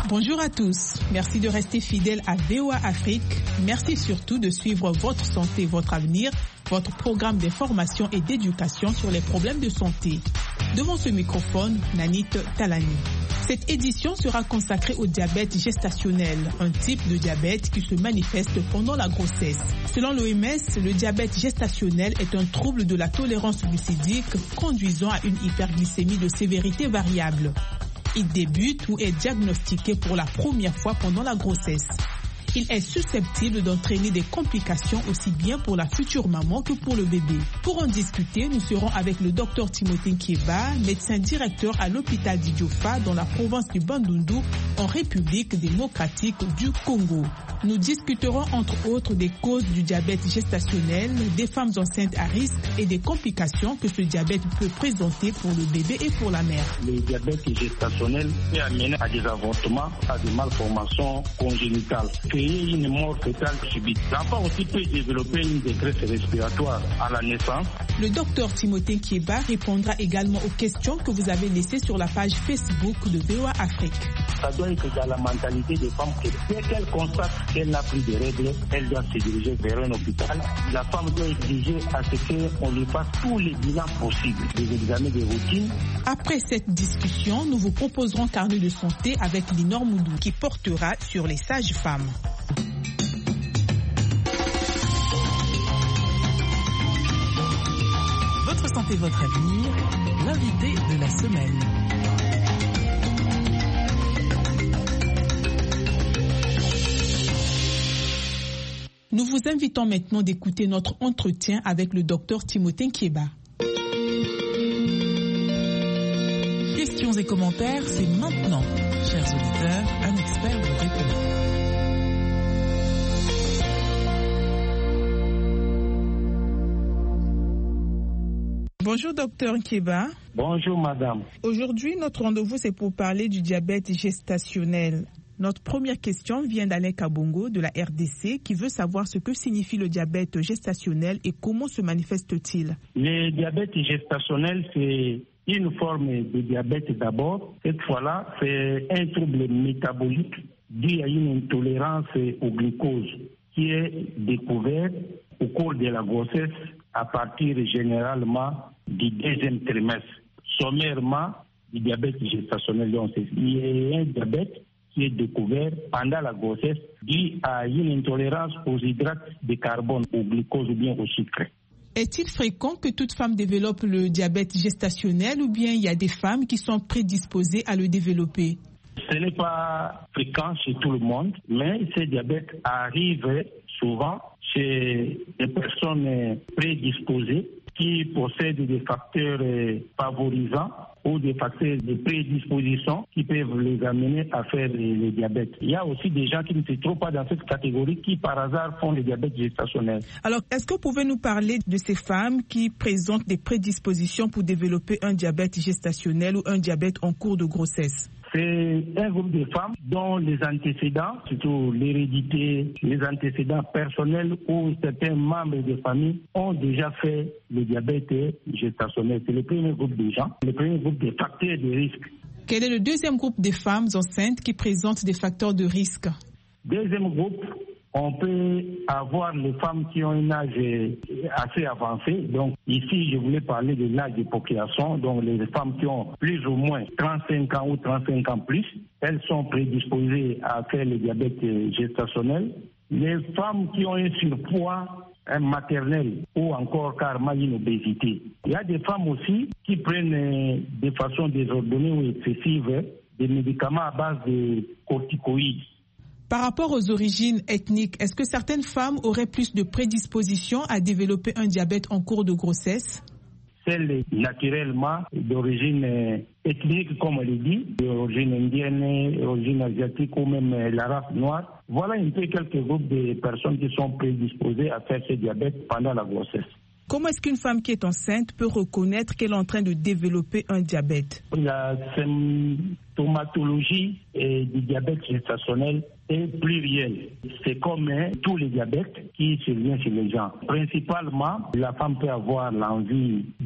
Bonjour à tous. Merci de rester fidèles à VOA Afrique. Merci surtout de suivre Votre santé, votre avenir, votre programme d'information et d'éducation sur les problèmes de santé. Devant ce microphone, Nanit Talani. Cette édition sera consacrée au diabète gestationnel, un type de diabète qui se manifeste pendant la grossesse. Selon l'OMS, le diabète gestationnel est un trouble de la tolérance glucidique conduisant à une hyperglycémie de sévérité variable. Il débute ou est diagnostiqué pour la première fois pendant la grossesse. Il est susceptible d'entraîner des complications aussi bien pour la future maman que pour le bébé. Pour en discuter, nous serons avec le Dr Timothée Nkieba, médecin directeur à l'hôpital d'Idiofa dans la province du Bandundu, en République démocratique du Congo. Nous discuterons entre autres des causes du diabète gestationnel, des femmes enceintes à risque et des complications que ce diabète peut présenter pour le bébé et pour la mère. Le diabète gestationnel peut amener à des avortements, à des malformations congénitales, créer une mort fœtale subite. L'enfant aussi peut développer une détresse respiratoire à la naissance. Le docteur Timothée Nkieba répondra également aux questions que vous avez laissées sur la page Facebook de VOA Afrique. Ça doit être dans la mentalité des femmes que dès qu'elle constate qu'elle n'a plus de règles, elle doit se diriger vers un hôpital. La femme doit exiger à ce qu'on lui fasse tous les bilans possibles, des examens de routine. Après cette discussion, nous vous proposerons Carnet de santé avec Linor Moudou qui portera sur les sages-femmes. Votre santé, votre avenir, l'invité de la semaine. Nous vous invitons maintenant d'écouter notre entretien avec le docteur Timothée Nkieba. Questions et commentaires, c'est maintenant. Chers auditeurs, un expert vous répond. Bonjour docteur Nkieba. Bonjour madame. Aujourd'hui, notre rendez-vous c'est pour parler du diabète gestationnel. Notre première question vient d'Alain Kabongo de la RDC qui veut savoir ce que signifie le diabète gestationnel et comment se manifeste-t-il. Le diabète gestationnel, c'est une forme de diabète d'abord. Cette fois-là, c'est un trouble métabolique dû à une intolérance au glucose qui est découvert au cours de la grossesse à partir généralement du deuxième trimestre. Sommairement, du diabète gestationnel, donc il y a un diabète qui est découvert pendant la grossesse dû à une intolérance aux hydrates de carbone, au glucose ou bien au sucre. Est-il fréquent que toute femme développe le diabète gestationnel ou bien il y a des femmes qui sont prédisposées à le développer? Ce n'est pas fréquent chez tout le monde, mais ce diabète arrive souvent chez des personnes prédisposées qui possèdent des facteurs favorisants ou des facteurs de prédisposition qui peuvent les amener à faire le diabète. Il y a aussi des gens qui ne se trouvent pas dans cette catégorie qui par hasard font le diabète gestationnel. Alors, est-ce que vous pouvez nous parler de ces femmes qui présentent des prédispositions pour développer un diabète gestationnel ou un diabète en cours de grossesse? C'est un groupe de femmes dont les antécédents, surtout l'hérédité, les antécédents personnels ou certains membres de famille ont déjà fait le diabète gestationnel. C'est le premier groupe de gens, le premier groupe de facteurs de risque. Quel est le deuxième groupe de femmes enceintes qui présentent des facteurs de risque? Deuxième groupe, on peut avoir les femmes qui ont un âge assez avancé. Donc ici, je voulais parler de l'âge de procréation. Donc les femmes qui ont plus ou moins 35 ans ou 35 ans plus, elles sont prédisposées à faire le diabète gestationnel. Les femmes qui ont un surpoids maternel ou encore carrément une obésité. Il y a des femmes aussi qui prennent de façon désordonnée ou excessive des médicaments à base de corticoïdes. Par rapport aux origines ethniques, est-ce que certaines femmes auraient plus de prédisposition à développer un diabète en cours de grossesse? Celles naturellement d'origine ethnique, comme on le dit, d'origine indienne, d'origine asiatique ou même la race noire. Voilà un peu quelques groupes de personnes qui sont prédisposées à faire ce diabète pendant la grossesse. Comment est-ce qu'une femme qui est enceinte peut reconnaître qu'elle est en train de développer un diabète? La symptomatologie du diabète gestationnel est plurielle. C'est comme tous les diabètes qui surviennent chez les gens. Principalement, la femme peut avoir l'envie